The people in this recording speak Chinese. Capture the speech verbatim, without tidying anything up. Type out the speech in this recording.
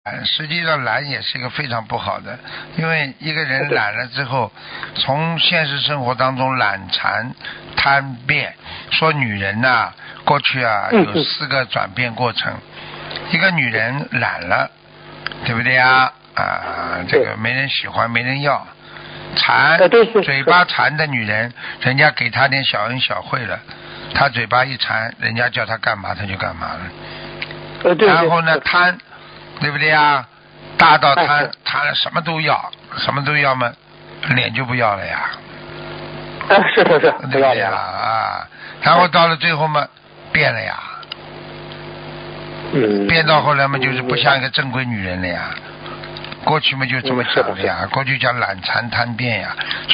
实际上懒也是一个非常不好的，因为一个人懒了之后，从现实生活当中懒馋贪变，说女人呐、啊，过去啊有四个转变过程，一个女人懒了，对不对啊？啊，这个没人喜欢，没人要，馋，嘴巴馋的女人，人家给她点小恩小惠了，她嘴巴一馋，人家叫她干嘛她就干嘛了。然后呢，贪。对不对呀？大到贪贪了什么都要，什么都要嘛，脸就不要了呀。 啊，是是是， 对不对呀？啊，然后到了最后嘛，变了呀。 嗯。 变到后来嘛，就是不像一个正规女人了呀。过去嘛就这么讲的呀，过去叫懒馋贪变呀。